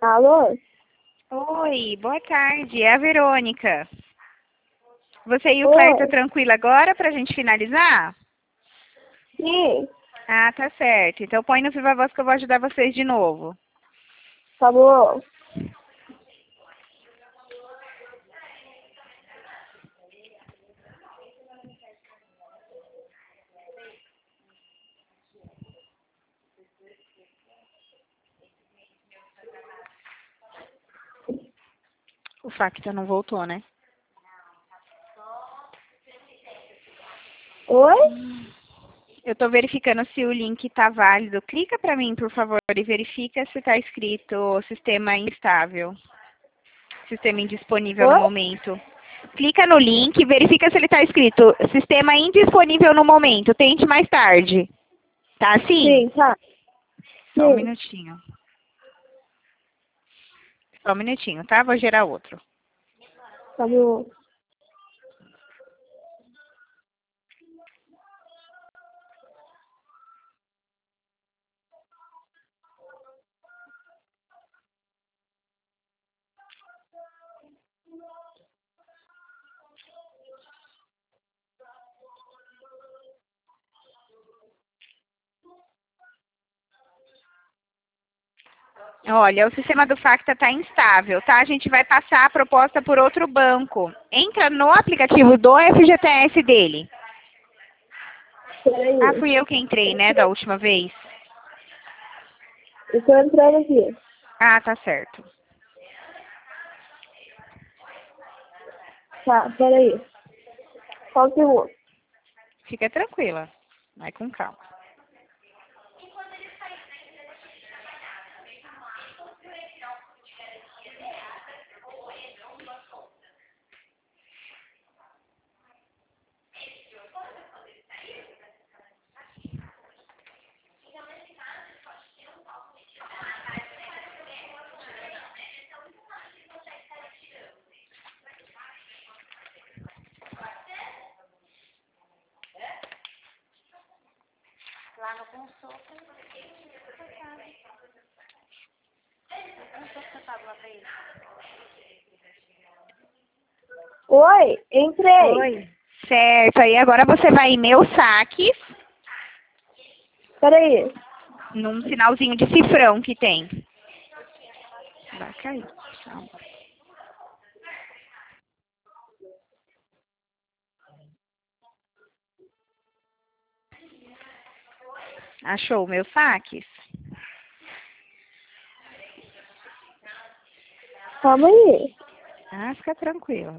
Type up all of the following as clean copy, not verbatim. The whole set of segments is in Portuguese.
Alô? Oi, boa tarde. É a Verônica. Você e o Oi. Claire tá tranquilo agora pra gente finalizar? Sim, Ah, tá certo. Então põe no Viva Voz que eu vou ajudar vocês de novo. tá bom. O Facta não voltou, né? Oi? Eu tô verificando se o link tá válido. Clica pra mim, por favor, e verifica se tá escrito sistema instável. Sistema indisponível no Oi? momento. Clica no link e verifica se ele tá escrito sistema indisponível no momento. Tente mais tarde. Tá assim? Sim, tá. Só um Sim, minutinho. Só um minutinho, tá? Vou gerar outro. tá bom. Olha, o sistema do Facta está instável, tá? A gente vai passar a proposta por outro banco. Entra no aplicativo do FGTS dele. Ah, Peraí. fui eu que entrei, né, da última vez? Eu tô entrando aqui. Ah, tá certo. Tá, peraí. Só um segundo. Fica tranquila. Vai com calma. Oi, entrei. Oi. Certo, aí agora você vai em meus saques, Peraí. num sinalzinho de cifrão que tem. Vai cair. Calma. Achou meus saques? Calma aí. Ah, fica tranquila.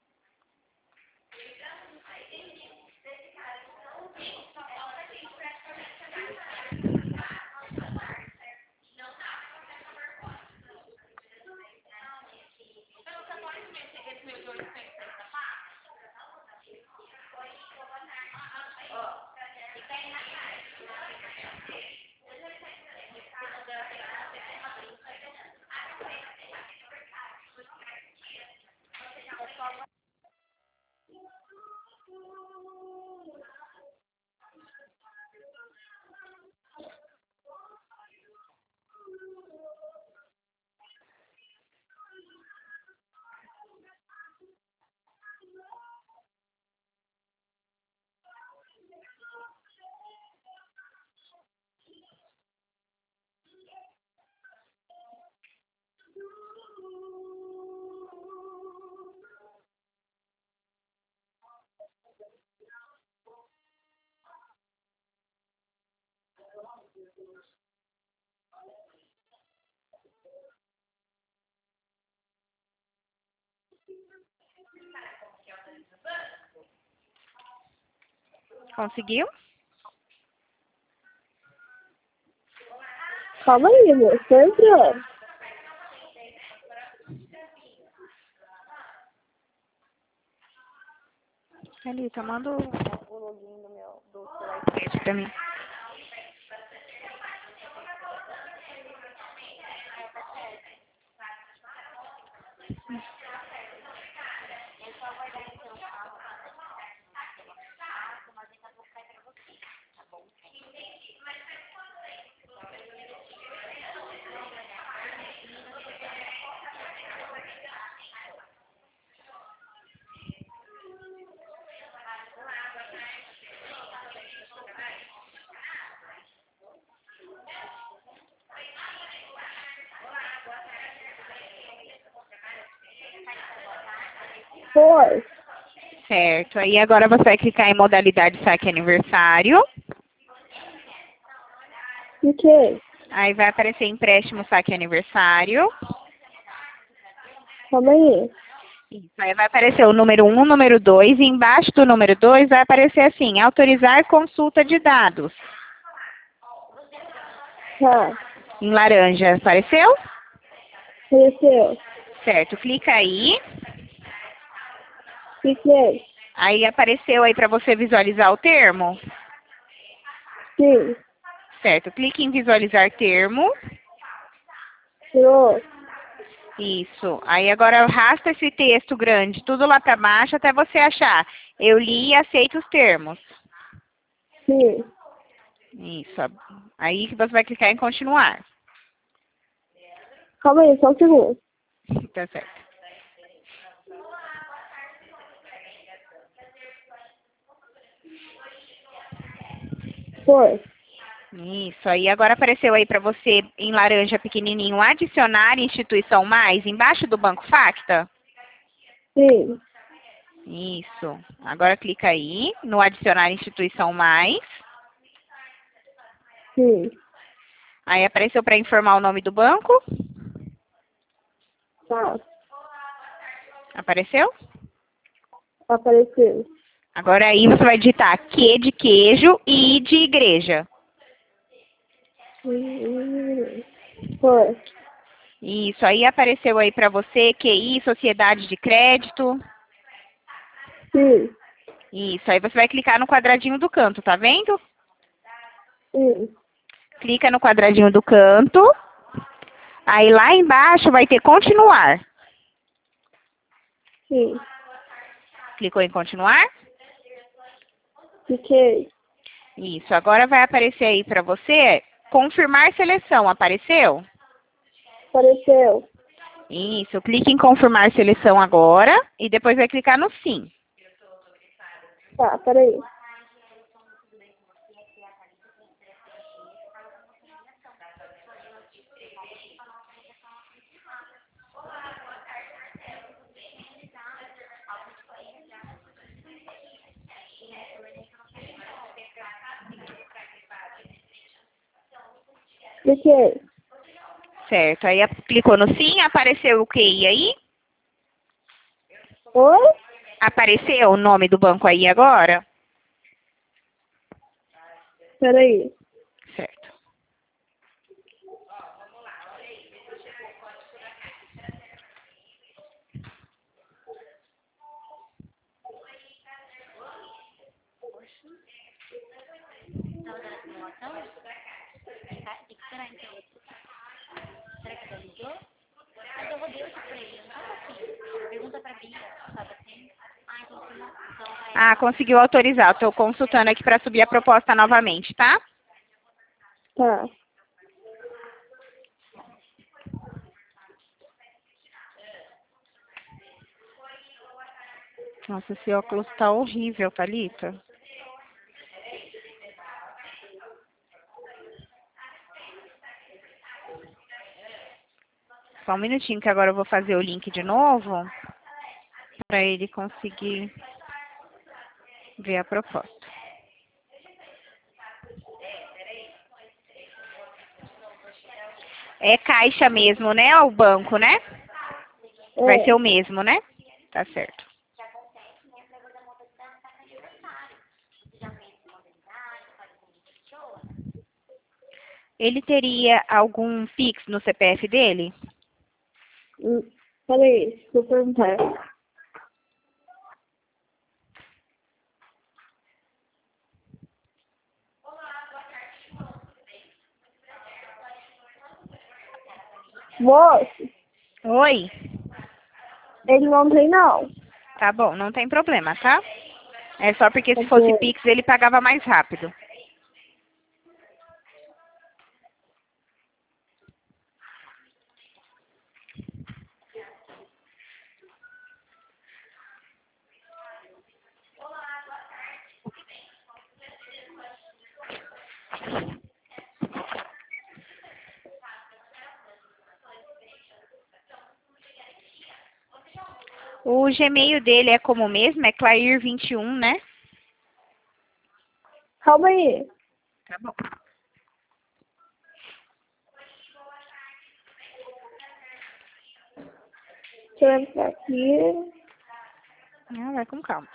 Conseguiu? Calma aí, moço. Tô entrando. Thalita, manda o login do seu iPad pra mim. Foi. Certo. Aí agora você vai clicar em modalidade saque aniversário. Cliquei. Aí vai aparecer empréstimo saque aniversário. Calma aí. Isso. Aí vai aparecer o número 1, o número 2, e embaixo do número 2 vai aparecer assim, autorizar consulta de dados. Tá. Em laranja, apareceu? Apareceu. Certo, clica aí. Cliquei. Aí apareceu aí para você visualizar o termo. Sim. Certo, clique em visualizar termo. Tirou. Isso. Aí agora arrasta esse texto grande, tudo lá para baixo até você achar. Eu li e aceito os termos. Sim. Isso. Aí que você vai clicar em continuar. Calma aí, só um segundo. Tá certo. Foi. Isso. Aí agora apareceu aí para você em laranja pequenininho adicionar instituição mais embaixo do banco Facta. Sim. Isso. Agora clica aí no adicionar instituição mais. Sim. Aí apareceu para informar o nome do banco. Tá. Apareceu? Apareceu. Agora aí você vai digitar Q de queijo e I de igreja. Foi. Isso. Aí apareceu aí para você QI, sociedade de crédito. Sim. Isso. Aí você vai clicar no quadradinho do canto, tá vendo? Sim. Clica no quadradinho do canto. Aí lá embaixo vai ter continuar. Sim. Clicou em continuar? Cliquei. Isso. Agora vai aparecer aí para você confirmar seleção. Apareceu? Apareceu. Isso. Clique em confirmar seleção agora e depois vai clicar no sim. Tá, peraí. Cliquei. Certo. Aí clicou no sim, apareceu o QI aí? Oi? Apareceu o nome do banco aí agora? Peraí. Certo. Ah, conseguiu autorizar. Estou consultando aqui para subir a proposta novamente, tá? Tá. Nossa, esse óculos tá horrível, Thalita. Só um minutinho que agora eu vou fazer o link de novo para ele conseguir ver a proposta. É caixa mesmo, né? O banco, né? Vai ser É. o mesmo, né? Tá certo. Ele teria algum Pix no CPF dele? Peraí, deixa eu perguntar. Moço, Oi? ele não tem não. Tá bom, não tem problema, tá? É só porque Tá se fosse bom. Pix ele pagava mais rápido. O Gmail dele é como mesmo? É Clair21, né? Calma aí. Tá bom. Deixa eu entrar aqui. Ah, vai com calma.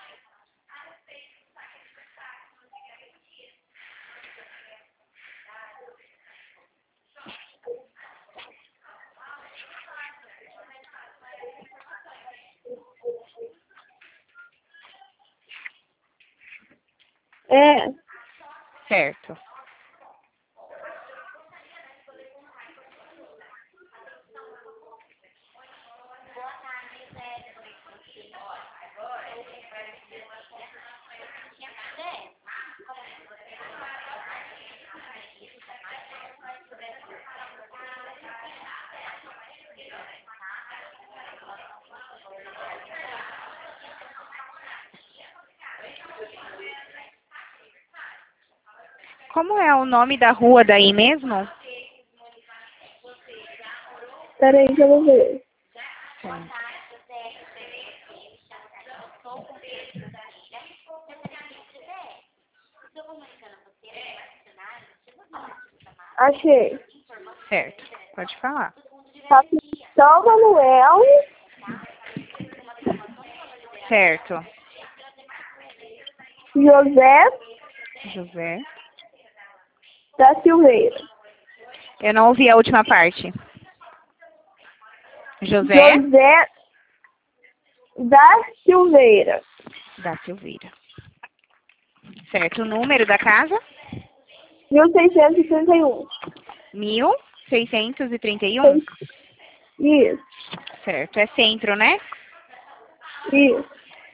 É. Certo. Como é o nome da rua daí mesmo? Peraí que eu vou ver. Achei. Certo. Pode falar. Capitão Manuel Certo. José José. da Silveira. Eu não ouvi a última parte. José José da Silveira. da Silveira. Certo. O número da casa? 1631. 1631. Isso. Certo. É centro, né? Isso.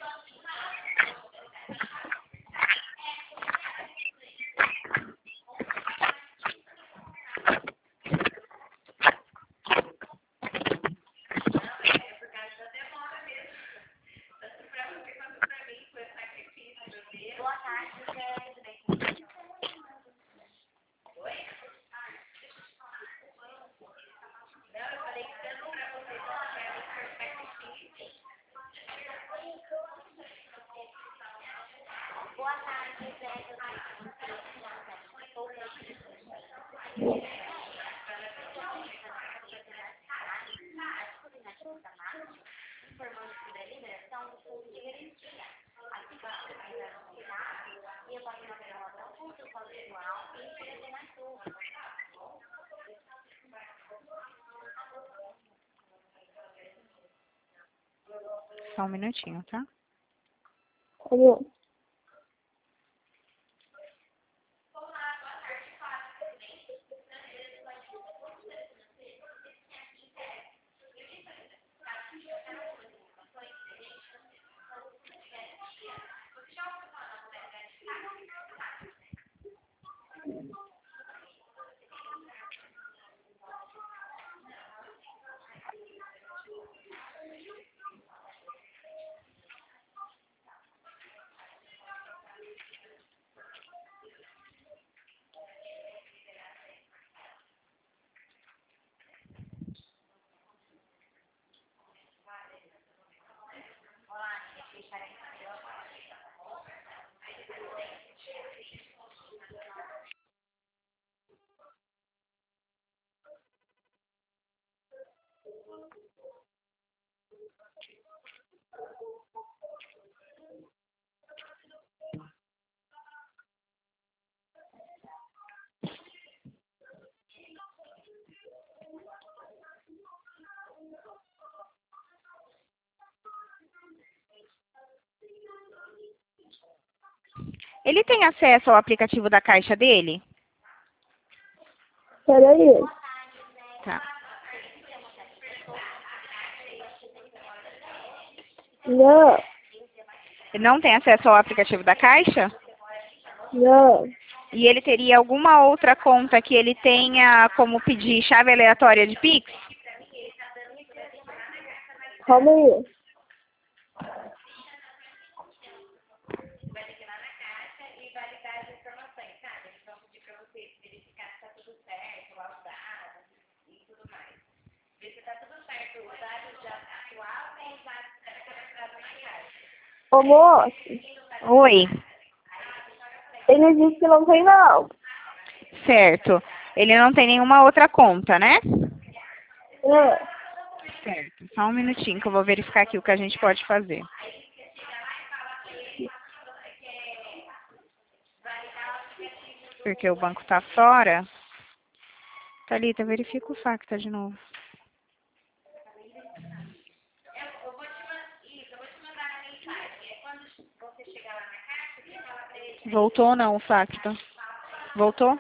Só um minutinho, tá? Tá bom. Ele tem acesso ao aplicativo da Caixa dele? Peraí. Tá. Não. Ele não tem acesso ao aplicativo da Caixa? Não. E ele teria alguma outra conta que ele tenha como pedir chave aleatória de Pix? Calma aí. Ô, moço, Oi. ele disse que não tem não. Certo. Ele não tem nenhuma outra conta, né? É. Certo. Só um minutinho que eu vou verificar aqui o que a gente pode fazer. Porque o banco tá fora. Thalita, verifica o Facta de novo. Voltou ou não o Facta? Voltou?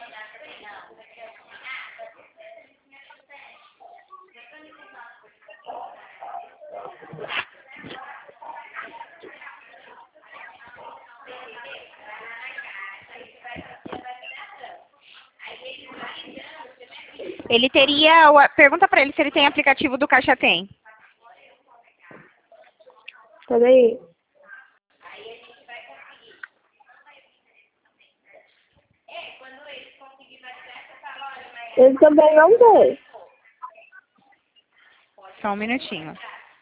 Ele teria. Pergunta pra ele se ele tem aplicativo do Caixa Tem. Peraí. Ele também não tem. Só um minutinho.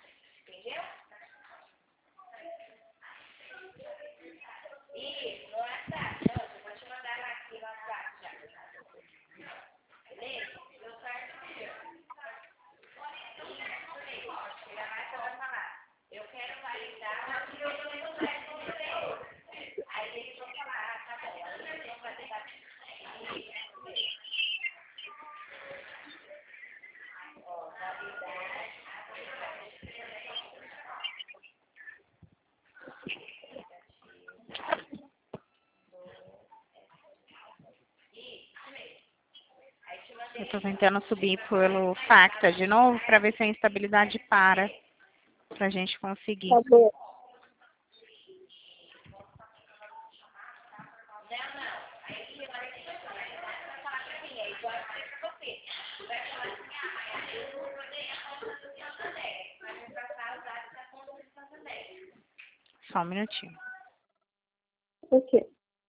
Eu tô tentando subir pelo Facta de novo pra ver se a instabilidade para. Pra gente conseguir. Tá bom. Só um minutinho. Ok.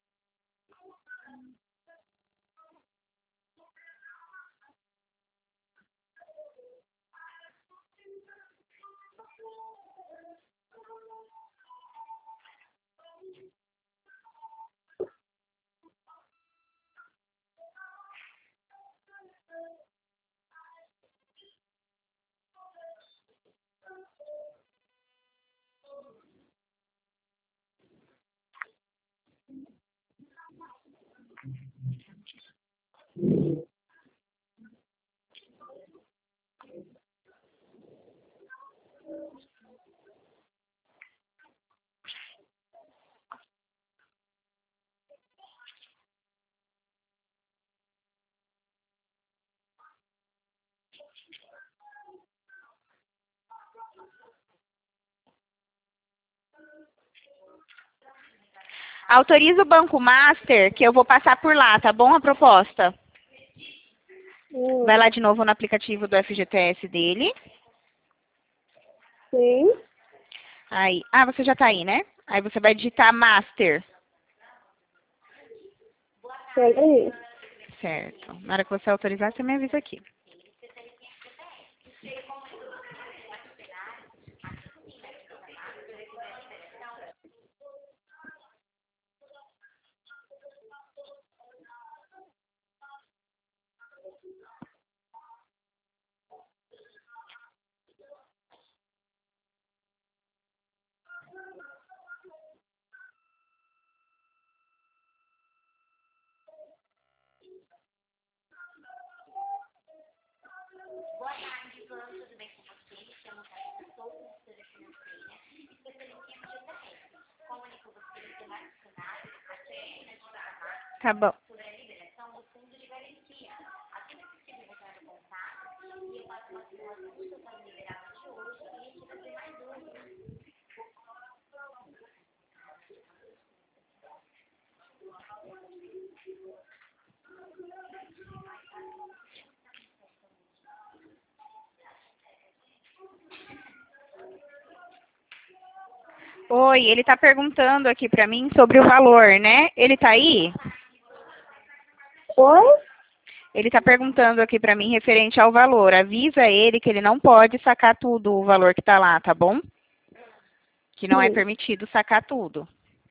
Autoriza o Banco Master que eu vou passar por lá, tá bom? A proposta. Vai lá de novo no aplicativo do FGTS dele. Sim. Aí, você já tá aí, né? Aí você vai digitar Master. Peraí. Certo. Na hora que você autorizar, você me avisa aqui. Tá bom. Oi, ele tá perguntando aqui pra mim sobre o valor, né? Ele tá aí? Oi? Ele tá perguntando aqui pra mim referente ao valor. Avisa ele que ele não pode sacar tudo o valor que tá lá, tá bom? que não é Sim. permitido sacar tudo.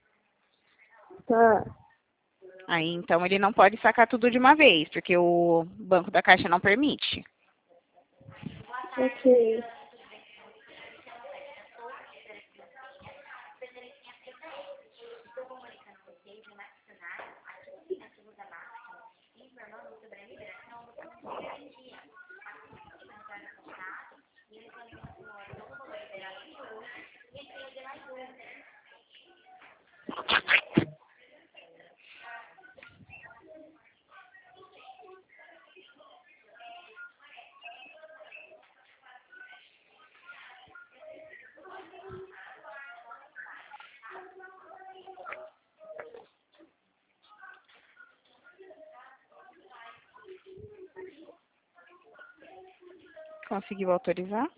Tá. Aí, então, ele não pode sacar tudo de uma vez, porque o banco da Caixa não permite. Ok. Conseguiu autorizar?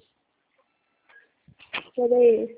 Peraí.